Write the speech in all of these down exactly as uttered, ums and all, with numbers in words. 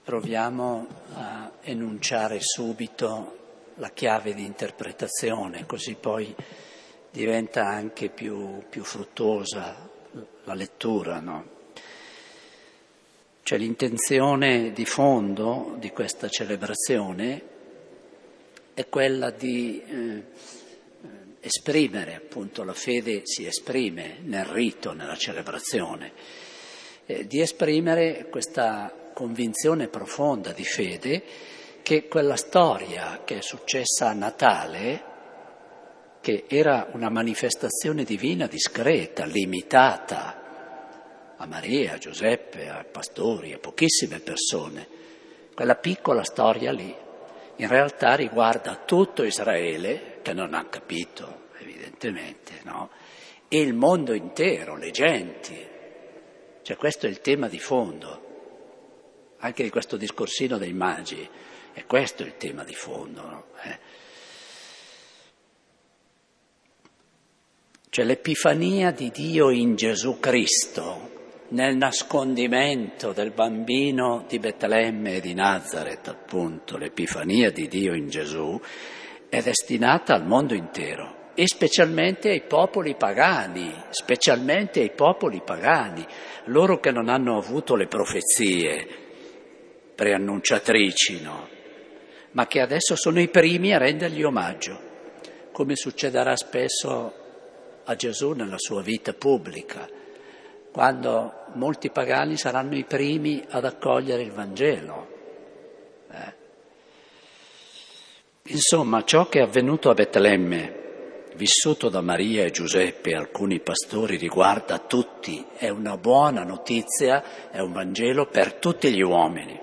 proviamo a enunciare subito la chiave di interpretazione, così poi diventa anche più, più fruttuosa la lettura, no? Cioè l'intenzione di fondo di questa celebrazione è quella di eh, esprimere, appunto, la fede si esprime nel rito, nella celebrazione, eh, di esprimere questa convinzione profonda di fede che quella storia che è successa a Natale, che era una manifestazione divina discreta, limitata a Maria, a Giuseppe, ai pastori, a pochissime persone, quella piccola storia lì in realtà riguarda tutto Israele, che non ha capito evidentemente, no? E il mondo intero, le genti. Cioè questo è il tema di fondo anche di questo discorsino dei magi, e questo è il tema di fondo, no? Eh. Cioè l'epifania di Dio in Gesù Cristo, nel nascondimento del bambino di Betlemme e di Nazareth, appunto, l'epifania di Dio in Gesù è destinata al mondo intero e specialmente ai popoli pagani, specialmente ai popoli pagani, loro che non hanno avuto le profezie preannunciatrici, no? Ma che adesso sono i primi a rendergli omaggio, come succederà spesso a Gesù nella sua vita pubblica, quando molti pagani saranno i primi ad accogliere il Vangelo. Eh. Insomma, ciò che è avvenuto a Betlemme, vissuto da Maria e Giuseppe e alcuni pastori, riguarda tutti, è una buona notizia, è un Vangelo per tutti gli uomini.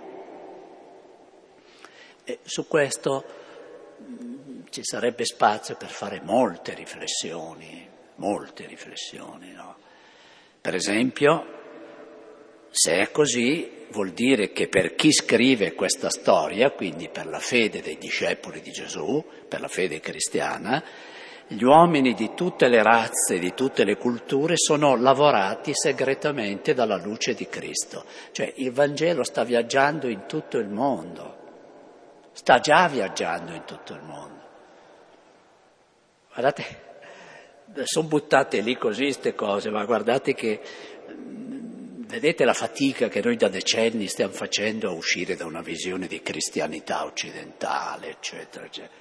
E su questo mh, ci sarebbe spazio per fare molte riflessioni, molte riflessioni, no? Per esempio, se è così, vuol dire che per chi scrive questa storia, quindi per la fede dei discepoli di Gesù, per la fede cristiana, gli uomini di tutte le razze, di tutte le culture sono lavorati segretamente dalla luce di Cristo. Cioè il Vangelo sta viaggiando in tutto il mondo, sta già viaggiando in tutto il mondo. Guardate, sono buttate lì così queste cose, ma guardate che, vedete la fatica che noi da decenni stiamo facendo a uscire da una visione di cristianità occidentale, eccetera, eccetera.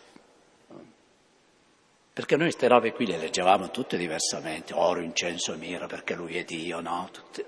Perché noi queste robe qui le leggevamo tutte diversamente, oro, incenso e mirra, perché lui è Dio, no? Tutte.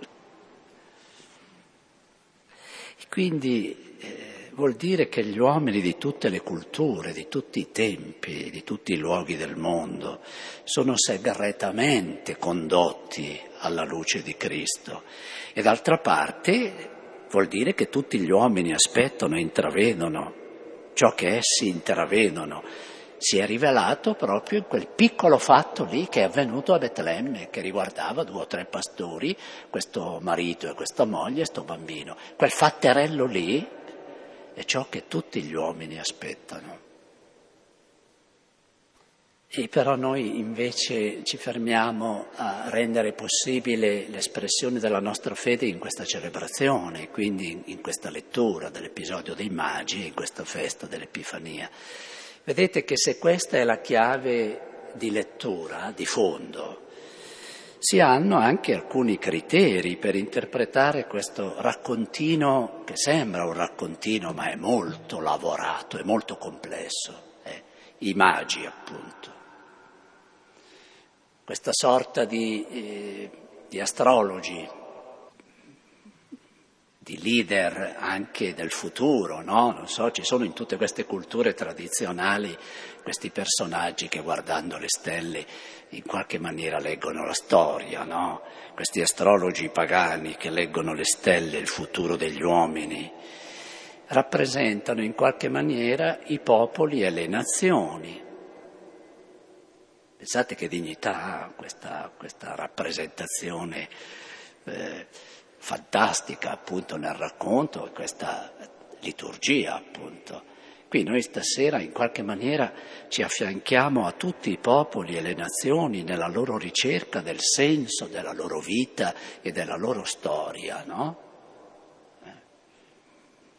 E quindi eh, vuol dire che gli uomini di tutte le culture, di tutti i tempi, di tutti i luoghi del mondo, sono segretamente condotti alla luce di Cristo. E d'altra parte vuol dire che tutti gli uomini aspettano e intravedono ciò che essi intravedono. Si è rivelato proprio in quel piccolo fatto lì che è avvenuto a Betlemme, che riguardava due o tre pastori, questo marito e questa moglie e sto bambino. Quel fatterello lì è ciò che tutti gli uomini aspettano. E però noi invece ci fermiamo a rendere possibile l'espressione della nostra fede in questa celebrazione, quindi in questa lettura dell'episodio dei magi, in questa festa dell'Epifania. Vedete che se questa è la chiave di lettura, di fondo, si hanno anche alcuni criteri per interpretare questo raccontino, che sembra un raccontino ma è molto lavorato, è molto complesso, eh? I magi appunto. Questa sorta di, eh, di astrologi, di leader anche del futuro, no? Non so, ci sono in tutte queste culture tradizionali questi personaggi che guardando le stelle in qualche maniera leggono la storia, no? Questi astrologi pagani che leggono le stelle, il futuro degli uomini, rappresentano in qualche maniera i popoli e le nazioni. Pensate che dignità ha questa, questa rappresentazione eh, fantastica appunto nel racconto, questa liturgia appunto. Qui noi stasera in qualche maniera ci affianchiamo a tutti i popoli e le nazioni nella loro ricerca del senso della loro vita e della loro storia, no?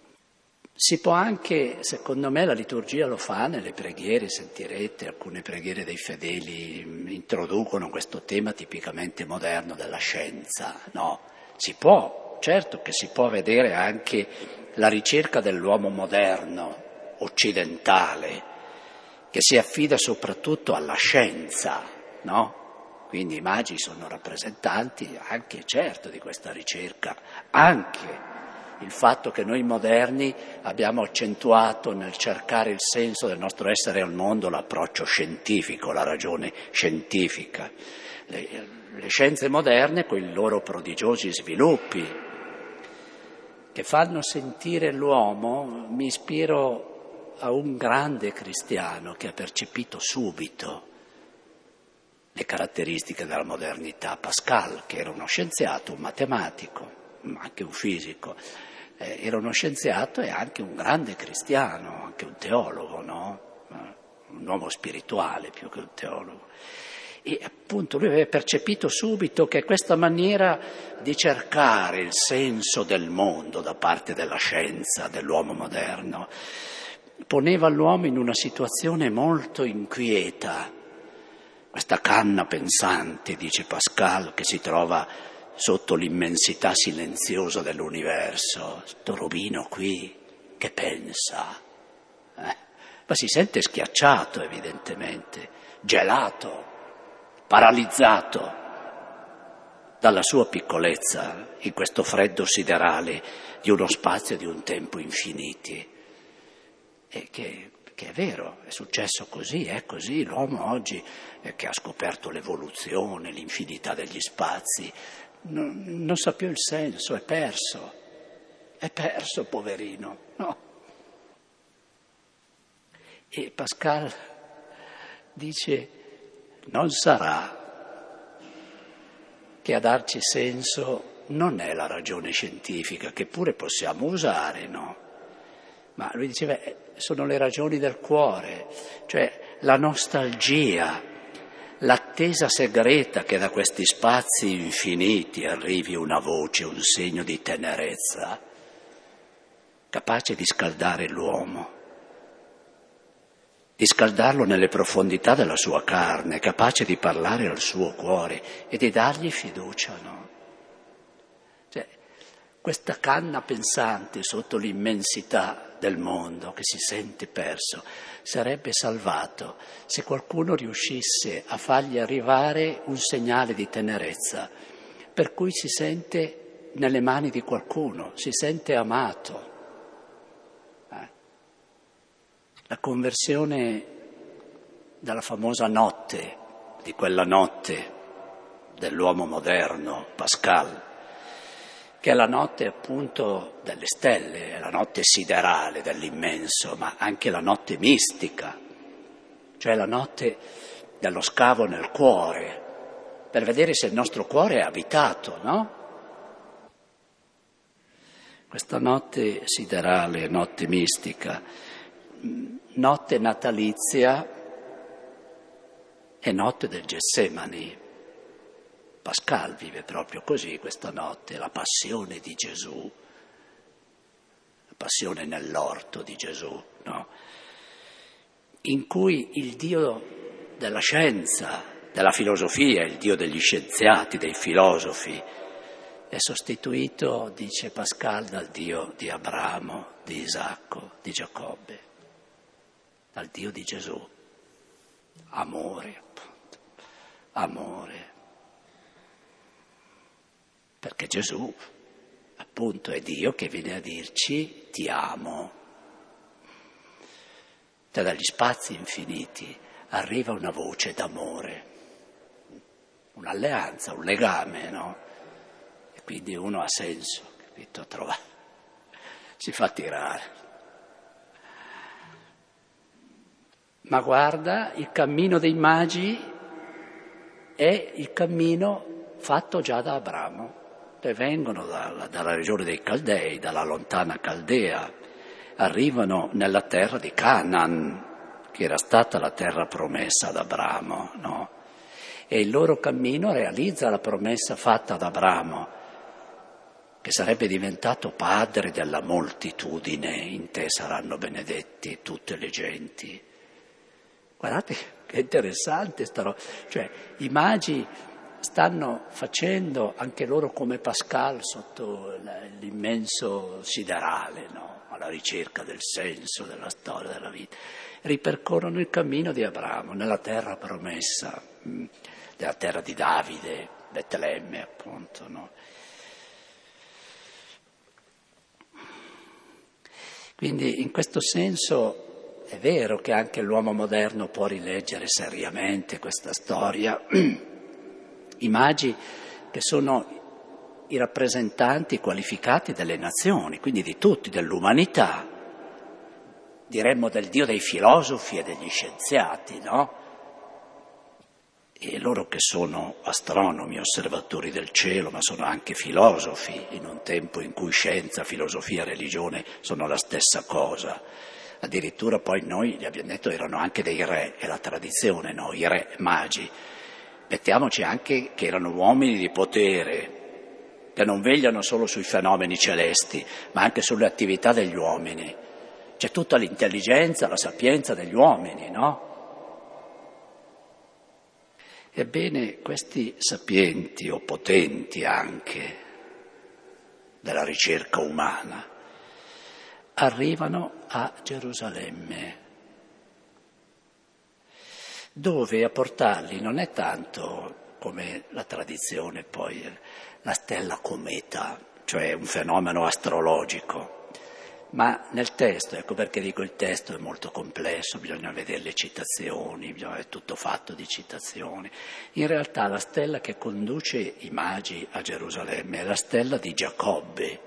Si può anche, secondo me la liturgia lo fa nelle preghiere, sentirete alcune preghiere dei fedeli introducono questo tema tipicamente moderno della scienza, no? Si può, certo che si può vedere anche la ricerca dell'uomo moderno, occidentale, che si affida soprattutto alla scienza, no? Quindi i magi sono rappresentanti anche, certo, di questa ricerca, anche il fatto che noi moderni abbiamo accentuato nel cercare il senso del nostro essere al mondo l'approccio scientifico, la ragione scientifica. Le, le scienze moderne, con i loro prodigiosi sviluppi, che fanno sentire l'uomo, mi ispiro a un grande cristiano che ha percepito subito le caratteristiche della modernità, Pascal, che era uno scienziato, un matematico, ma anche un fisico, eh, era uno scienziato e anche un grande cristiano, anche un teologo, no? Un uomo spirituale più che un teologo. E appunto lui aveva percepito subito che questa maniera di cercare il senso del mondo da parte della scienza, dell'uomo moderno, poneva l'uomo in una situazione molto inquieta. Questa canna pensante, dice Pascal, che si trova sotto l'immensità silenziosa dell'universo, sto robino qui che pensa, eh? Ma si sente schiacciato evidentemente, gelato, paralizzato dalla sua piccolezza in questo freddo siderale di uno spazio e di un tempo infiniti. E che, che è vero, è successo così, è così, l'uomo oggi eh, che ha scoperto l'evoluzione, l'infinità degli spazi, Non, non sa più il senso, è perso, è perso, poverino, no? E Pascal dice, non sarà che a darci senso non è la ragione scientifica, che pure possiamo usare, no? Ma lui diceva, sono le ragioni del cuore, cioè la nostalgia, l'attesa segreta che da questi spazi infiniti arrivi una voce, un segno di tenerezza, capace di scaldare l'uomo, di scaldarlo nelle profondità della sua carne, capace di parlare al suo cuore e di dargli fiducia, no? Cioè, questa canna pensante sotto l'immensità del mondo che si sente perso sarebbe salvato se qualcuno riuscisse a fargli arrivare un segnale di tenerezza per cui si sente nelle mani di qualcuno, si sente amato. Eh? La conversione dalla famosa notte, di quella notte dell'uomo moderno, Pascal, che è la notte appunto delle stelle, è la notte siderale dell'immenso, ma anche la notte mistica, cioè la notte dello scavo nel cuore, per vedere se il nostro cuore è abitato, no? Questa notte siderale, notte mistica, notte natalizia e notte del Getsemani. Pascal vive proprio così questa notte, la passione di Gesù, la passione nell'orto di Gesù, no? In cui il Dio della scienza, della filosofia, il Dio degli scienziati, dei filosofi, è sostituito, dice Pascal, dal Dio di Abramo, di Isacco, di Giacobbe, dal Dio di Gesù. Amore, appunto, amore. Perché Gesù, appunto, è Dio che viene a dirci ti amo. Cioè, dagli spazi infiniti arriva una voce d'amore, un'alleanza, un legame, no? E quindi uno ha senso, capito? Trova, si fa tirare. Ma guarda, il cammino dei magi è il cammino fatto già da Abramo. Vengono dalla, dalla regione dei Caldei, dalla lontana Caldea, arrivano nella terra di Canaan, che era stata la terra promessa ad Abramo, no? E il loro cammino realizza la promessa fatta ad Abramo, che sarebbe diventato padre della moltitudine, in te saranno benedetti tutte le genti. Guardate che interessante sta roba, cioè i magi stanno facendo anche loro come Pascal sotto l'immenso siderale, no? Alla ricerca del senso della storia della vita, ripercorrono il cammino di Abramo nella terra promessa, nella terra di Davide, Betlemme appunto, no? Quindi in questo senso è vero che anche l'uomo moderno può rileggere seriamente questa storia. I magi che sono i rappresentanti qualificati delle nazioni, quindi di tutti, dell'umanità, diremmo del Dio dei filosofi e degli scienziati, no? E loro che sono astronomi, osservatori del cielo, ma sono anche filosofi, in un tempo in cui scienza, filosofia e religione sono la stessa cosa. Addirittura poi noi, gli abbiamo detto, erano anche dei re, è la tradizione, no? I re magi. Mettiamoci anche che erano uomini di potere, che non vegliano solo sui fenomeni celesti, ma anche sulle attività degli uomini. C'è tutta l'intelligenza, la sapienza degli uomini, no? Ebbene, questi sapienti o potenti anche della ricerca umana arrivano a Gerusalemme, dove a portarli non è tanto come la tradizione poi, la stella cometa, cioè un fenomeno astrologico, ma nel testo, ecco perché dico il testo è molto complesso, bisogna vedere le citazioni, bisogna, è tutto fatto di citazioni. In realtà la stella che conduce i magi a Gerusalemme è la stella di Giacobbe,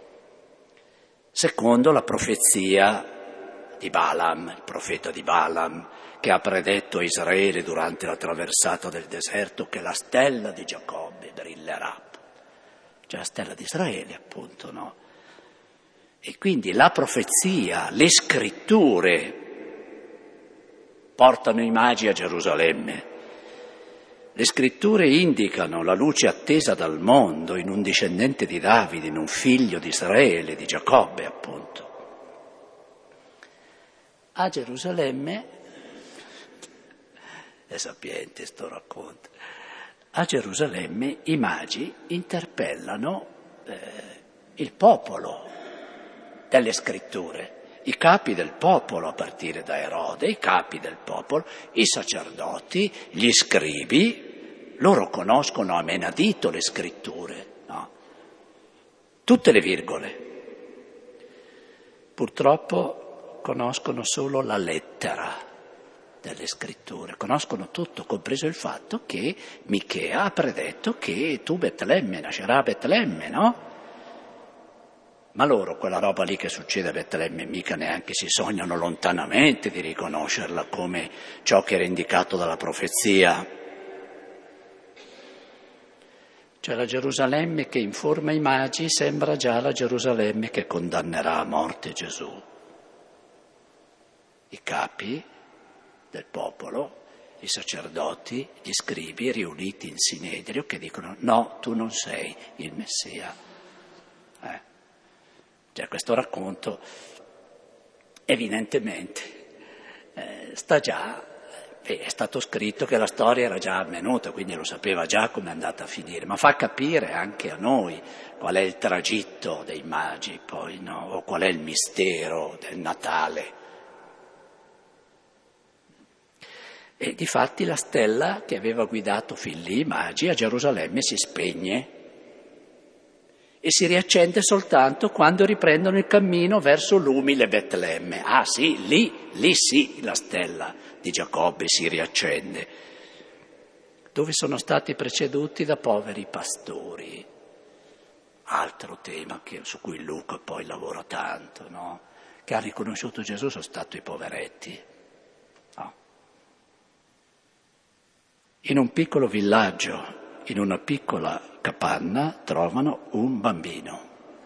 secondo la profezia di Balaam, il profeta di Balaam, che ha predetto a Israele durante la traversata del deserto che la stella di Giacobbe brillerà, cioè la stella di Israele appunto, no? E quindi la profezia, le scritture portano i magi a Gerusalemme. Le scritture indicano la luce attesa dal mondo in un discendente di Davide, in un figlio di Israele, di Giacobbe appunto. A Gerusalemme, è sapiente sto racconto, a Gerusalemme i magi interpellano eh, il popolo delle scritture, i capi del popolo a partire da Erode, i capi del popolo, i sacerdoti, gli scribi, loro conoscono a menadito le scritture, no? Tutte le virgole. Purtroppo conoscono solo la lettera delle scritture, conoscono tutto, compreso il fatto che Michea ha predetto che tu Betlemme, nascerà a Betlemme, no? Ma loro quella roba lì che succede a Betlemme mica neanche si sognano lontanamente di riconoscerla come ciò che era indicato dalla profezia. Cioè la Gerusalemme che informa i magi sembra già la Gerusalemme che condannerà a morte Gesù. I capi del popolo, i sacerdoti, gli scribi riuniti in Sinedrio che dicono no, tu non sei il Messia. Eh. Cioè questo racconto evidentemente eh, sta già, eh, è stato scritto che la storia era già avvenuta, quindi lo sapeva già come è andata a finire, ma fa capire anche a noi qual è il tragitto dei magi poi, no? O qual è il mistero del Natale. E difatti la stella che aveva guidato fin lì i magi a Gerusalemme si spegne e si riaccende soltanto quando riprendono il cammino verso l'umile Betlemme. Ah sì, lì, lì sì la stella di Giacobbe si riaccende, dove sono stati preceduti da poveri pastori. Altro tema che, su cui Luca poi lavora tanto, no? Che ha riconosciuto Gesù sono stati i poveretti. No? In un piccolo villaggio, in una piccola capanna, trovano un bambino.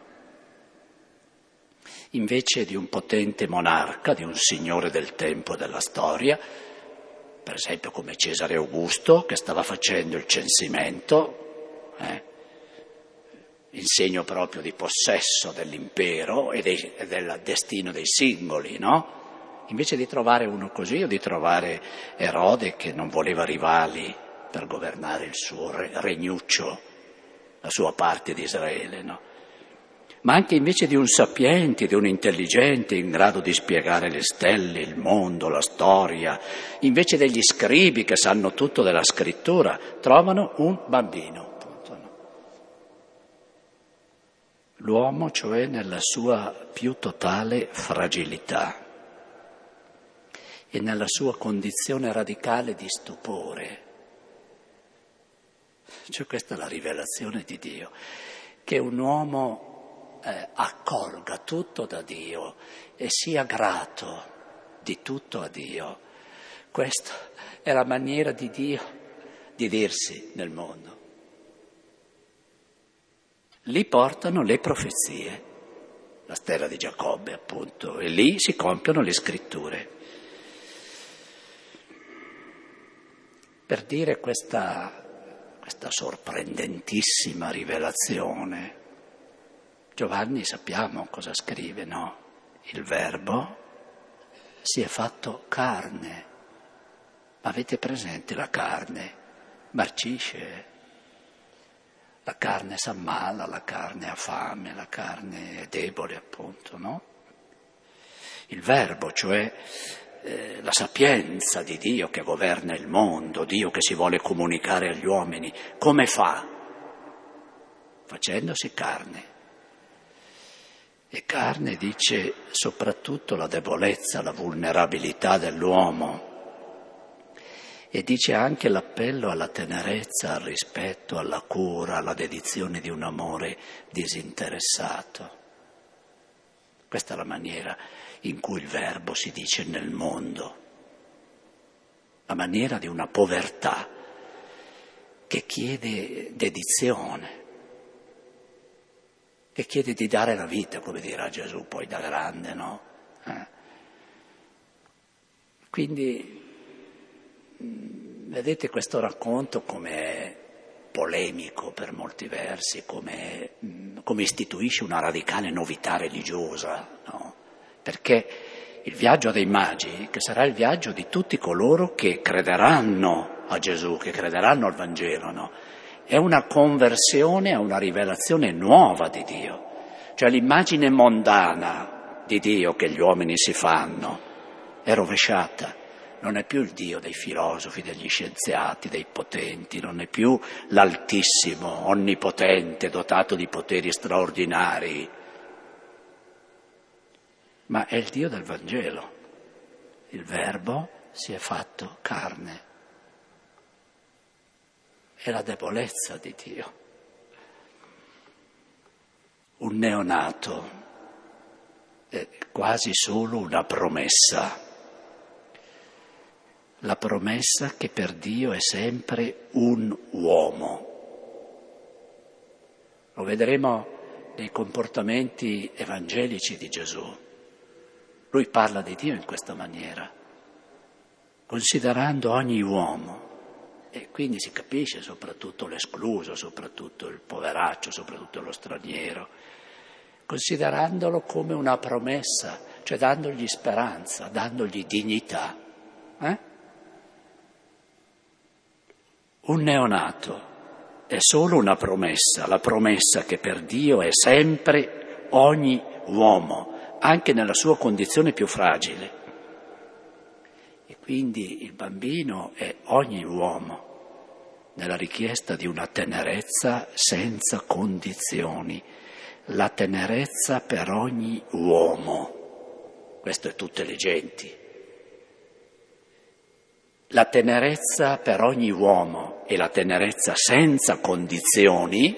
Invece di un potente monarca, di un signore del tempo della storia, per esempio come Cesare Augusto, che stava facendo il censimento, eh, in segno proprio di possesso dell'impero e, dei, e del destino dei singoli, no? Invece di trovare uno così o di trovare Erode che non voleva rivali per governare il suo regnuccio, la sua parte di Israele, no? Ma anche invece di un sapiente, di un intelligente in grado di spiegare le stelle, il mondo, la storia, invece degli scribi che sanno tutto della scrittura, trovano un bambino. Appunto, no? L'uomo, cioè, nella sua più totale fragilità e nella sua condizione radicale di stupore. Cioè, questa è la rivelazione di Dio, che un uomo Eh, accolga tutto da Dio e sia grato di tutto a Dio. Questa è la maniera di Dio di dirsi nel mondo. Lì portano le profezie, la stella di Giacobbe appunto, e lì si compiono le scritture. Per dire questa, questa sorprendentissima rivelazione, Giovanni sappiamo cosa scrive, no? Il Verbo si è fatto carne. Ma avete presente la carne? Marcisce. La carne s'ammala, la carne ha fame, la carne è debole, appunto, no? Il Verbo, cioè eh, la sapienza di Dio che governa il mondo, Dio che si vuole comunicare agli uomini, come fa? Facendosi carne. E carne dice soprattutto la debolezza, la vulnerabilità dell'uomo e dice anche l'appello alla tenerezza, al rispetto, alla cura, alla dedizione di un amore disinteressato. Questa è la maniera in cui il Verbo si dice nel mondo, la maniera di una povertà che chiede dedizione, che chiede di dare la vita, come dirà Gesù poi da grande, no? Eh. Quindi, vedete questo racconto come polemico per molti versi, come, come istituisce una radicale novità religiosa, no? Perché il viaggio dei magi, che sarà il viaggio di tutti coloro che crederanno a Gesù, che crederanno al Vangelo, no? È una conversione a una rivelazione nuova di Dio, cioè l'immagine mondana di Dio che gli uomini si fanno è rovesciata, non è più il Dio dei filosofi, degli scienziati, dei potenti, non è più l'Altissimo, onnipotente, dotato di poteri straordinari, ma è il Dio del Vangelo. Il Verbo si è fatto carne. È la debolezza di Dio. Un neonato è quasi solo una promessa. La promessa che per Dio è sempre un uomo. Lo vedremo nei comportamenti evangelici di Gesù. Lui parla di Dio in questa maniera, considerando ogni uomo. E quindi si capisce soprattutto l'escluso, soprattutto il poveraccio, soprattutto lo straniero, considerandolo come una promessa, cioè dandogli speranza, dandogli dignità. Eh? Un neonato è solo una promessa, la promessa che per Dio è sempre ogni uomo, anche nella sua condizione più fragile. E quindi il bambino è ogni uomo nella richiesta di una tenerezza senza condizioni, la tenerezza per ogni uomo. Questo è tutte le genti. La tenerezza per ogni uomo e la tenerezza senza condizioni,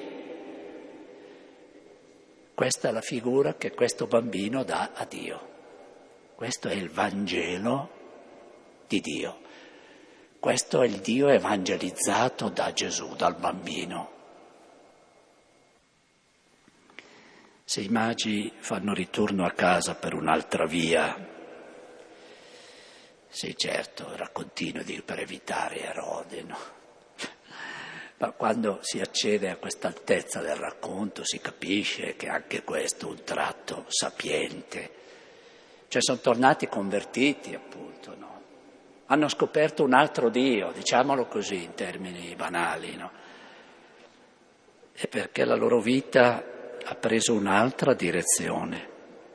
questa è la figura che questo bambino dà a Dio. Questo è il Vangelo di Dio. Questo è il Dio evangelizzato da Gesù, dal bambino. Se i magi fanno ritorno a casa per un'altra via, sì certo, era continuo di, per evitare Erode, no? Ma quando si accede a questa altezza del racconto si capisce che anche questo è un tratto sapiente. Cioè sono tornati convertiti, appunto, no? Hanno scoperto un altro Dio, diciamolo così in termini banali, no? E perché la loro vita ha preso un'altra direzione.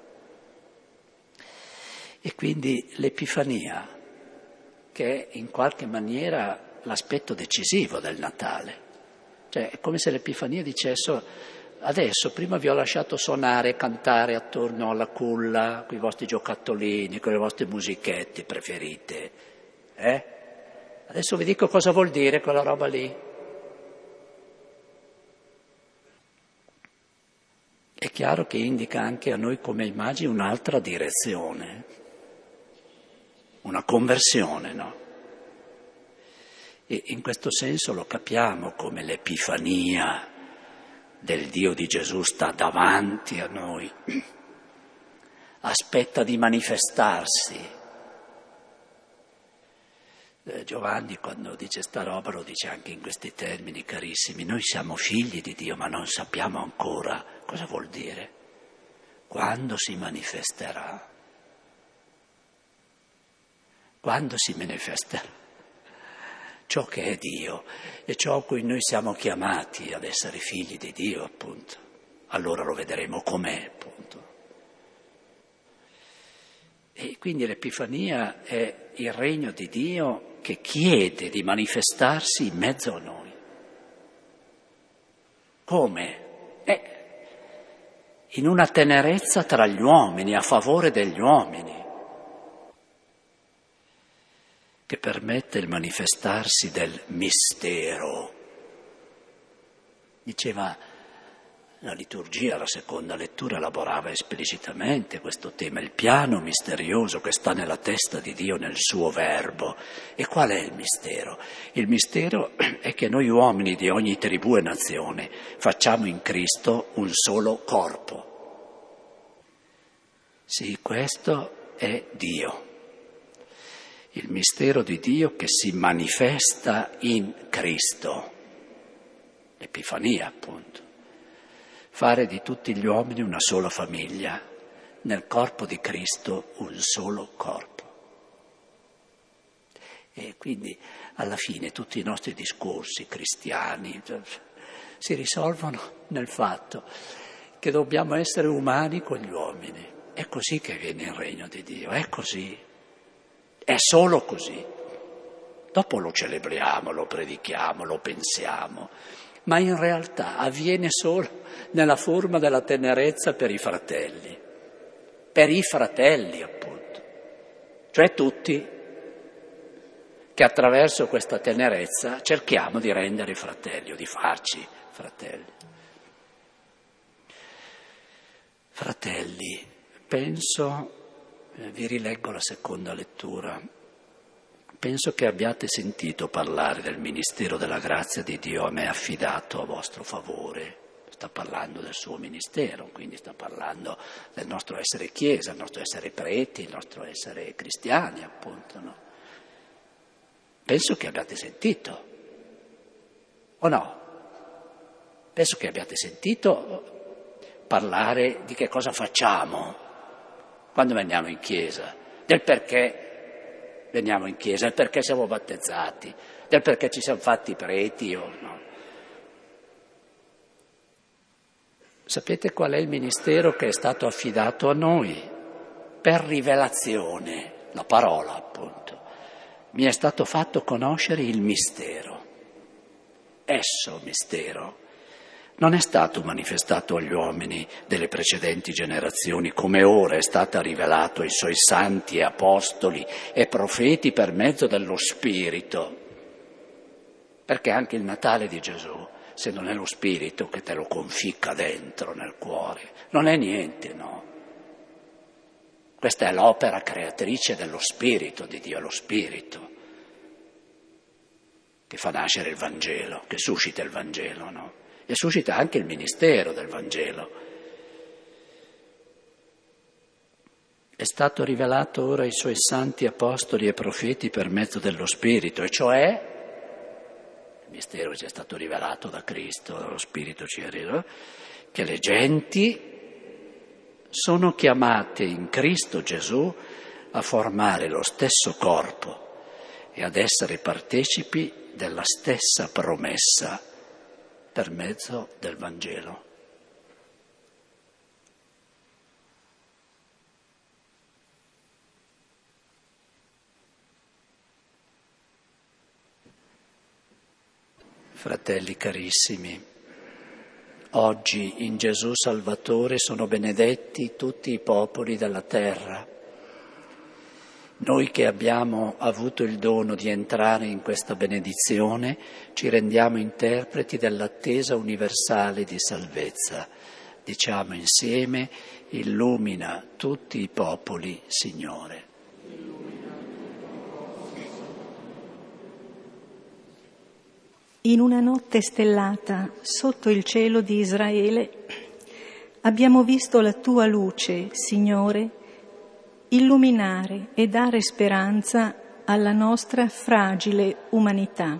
E quindi l'Epifania, che è in qualche maniera l'aspetto decisivo del Natale, cioè è come se l'Epifania dicesse: adesso prima vi ho lasciato suonare e cantare attorno alla culla con i vostri giocattolini, con le vostre musichette preferite, eh? Adesso vi dico cosa vuol dire quella roba lì. È chiaro che indica anche a noi come immagine un'altra direzione, una conversione, no? E in questo senso lo capiamo come l'Epifania del Dio di Gesù sta davanti a noi, aspetta di manifestarsi. Eh, Giovanni quando dice sta roba lo dice anche in questi termini carissimi: noi siamo figli di Dio ma non sappiamo ancora cosa vuol dire, quando si manifesterà, quando si manifesterà ciò che è Dio e ciò a cui noi siamo chiamati ad essere figli di Dio, appunto. Allora lo vedremo com'è, appunto. E quindi l'Epifania è il regno di Dio che chiede di manifestarsi in mezzo a noi. Come? Eh, in una tenerezza tra gli uomini, a favore degli uomini, che permette il manifestarsi del mistero. Diceva la liturgia, la seconda lettura elaborava esplicitamente questo tema, il piano misterioso che sta nella testa di Dio, nel suo verbo. E qual è il mistero? Il mistero è che noi uomini di ogni tribù e nazione facciamo in Cristo un solo corpo. Sì, questo è Dio. Il mistero di Dio che si manifesta in Cristo, l'Epifania appunto, fare di tutti gli uomini una sola famiglia, nel corpo di Cristo un solo corpo. E quindi alla fine tutti i nostri discorsi cristiani si risolvono nel fatto che dobbiamo essere umani con gli uomini. È così che viene il regno di Dio, è così. È solo così. Dopo lo celebriamo, lo predichiamo, lo pensiamo, ma in realtà avviene solo nella forma della tenerezza per i fratelli, per i fratelli appunto, cioè tutti che attraverso questa tenerezza cerchiamo di rendere fratelli o di farci fratelli. Fratelli, penso... Vi rileggo la seconda lettura. Penso che abbiate sentito parlare del ministero della grazia di Dio a me affidato a vostro favore. Sta parlando del suo ministero, quindi sta parlando del nostro essere chiesa, il nostro essere preti, il nostro essere cristiani, appunto, no? Penso che abbiate sentito, o no? Penso che abbiate sentito parlare di che cosa facciamo quando veniamo in chiesa, del perché veniamo in chiesa, del perché siamo battezzati, del perché ci siamo fatti preti o no. Sapete qual è il ministero che è stato affidato a noi? Per rivelazione, la parola appunto. Mi è stato fatto conoscere il mistero. Esso mistero non è stato manifestato agli uomini delle precedenti generazioni, come ora è stato rivelato ai suoi santi e apostoli e profeti per mezzo dello Spirito. Perché anche il Natale di Gesù, se non è lo Spirito che te lo conficca dentro nel cuore, non è niente, no? Questa è l'opera creatrice dello Spirito di Dio, lo Spirito che fa nascere il Vangelo, che suscita il Vangelo, no? E suscita anche il ministero del Vangelo. È stato rivelato ora ai suoi santi apostoli e profeti per mezzo dello Spirito, e cioè mistero che ci è stato rivelato da Cristo, lo Spirito ci ha reso, che le genti sono chiamate in Cristo Gesù a formare lo stesso corpo e ad essere partecipi della stessa promessa per mezzo del Vangelo. Fratelli carissimi, oggi in Gesù Salvatore sono benedetti tutti i popoli della terra. Noi che abbiamo avuto il dono di entrare in questa benedizione ci rendiamo interpreti dell'attesa universale di salvezza. Diciamo insieme: illumina tutti i popoli, Signore. In una notte stellata sotto il cielo di Israele abbiamo visto la tua luce, Signore, illuminare e dare speranza alla nostra fragile umanità.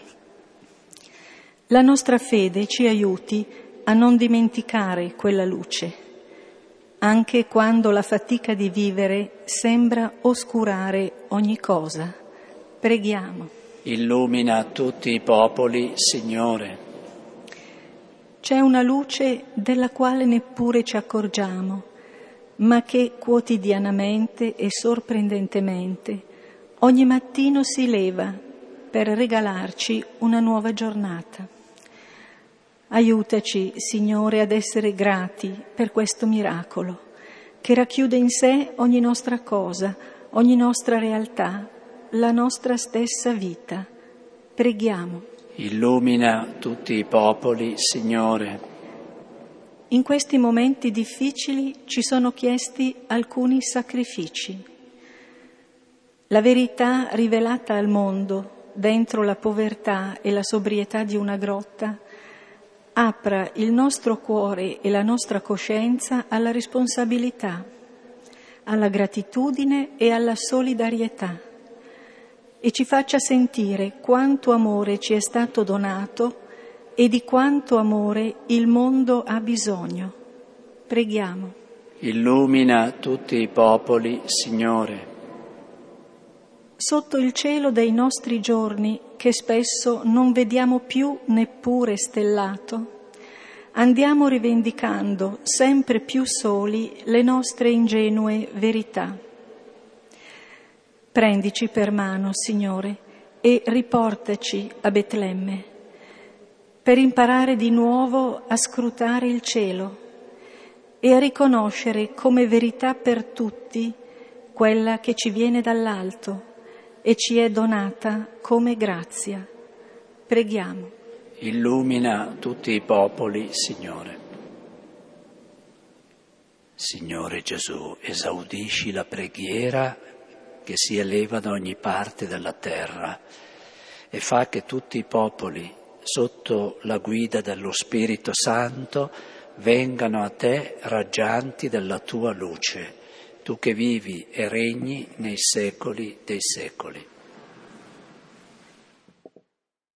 La nostra fede ci aiuti a non dimenticare quella luce, anche quando la fatica di vivere sembra oscurare ogni cosa. Preghiamo. Illumina tutti i popoli, Signore. C'è una luce della quale neppure ci accorgiamo, ma che quotidianamente e sorprendentemente ogni mattino si leva per regalarci una nuova giornata. Aiutaci, Signore, ad essere grati per questo miracolo, che racchiude in sé ogni nostra cosa, ogni nostra realtà, la nostra stessa vita. Preghiamo. Illumina tutti i popoli, Signore. In questi momenti difficili ci sono chiesti alcuni sacrifici. La verità rivelata al mondo dentro la povertà e la sobrietà di una grotta apra il nostro cuore e la nostra coscienza alla responsabilità, alla gratitudine e alla solidarietà, e ci faccia sentire quanto amore ci è stato donato e di quanto amore il mondo ha bisogno. Preghiamo. Illumina tutti i popoli, Signore. Sotto il cielo dei nostri giorni, che spesso non vediamo più neppure stellato, andiamo rivendicando sempre più soli le nostre ingenue verità. Prendici per mano, Signore, e riportaci a Betlemme, per imparare di nuovo a scrutare il cielo e a riconoscere come verità per tutti quella che ci viene dall'alto e ci è donata come grazia. Preghiamo. Illumina tutti i popoli, Signore. Signore Gesù, esaudisci la preghiera che si eleva da ogni parte della terra e fa che tutti i popoli, sotto la guida dello Spirito Santo, vengano a te raggianti della tua luce, tu che vivi e regni nei secoli dei secoli.